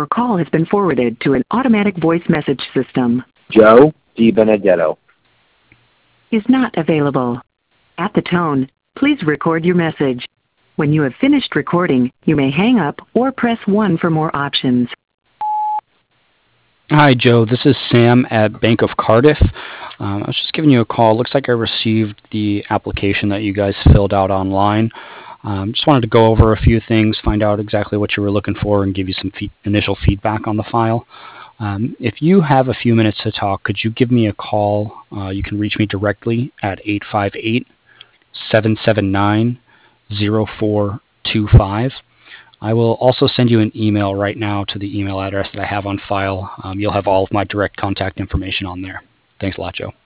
Your call has been forwarded to an automatic voice message system. Joe DiBenedetto Is not available. At the tone, please record your message. When you have finished recording, you may hang up or press 1 for more options. Hi, Joe. This is Sam at Bank of Cardiff. I was just giving you a call. Looks like I received the application that you guys filled out online. Just wanted to go over a few things, find out exactly what you were looking for, and give you some initial feedback on the file. If you have a few minutes to talk, could you give me a call? You can reach me directly at 858-779-0425. I will also send you an email right now to the email address that I have on file. You'll have all of my direct contact information on there. Thanks a lot, Joe.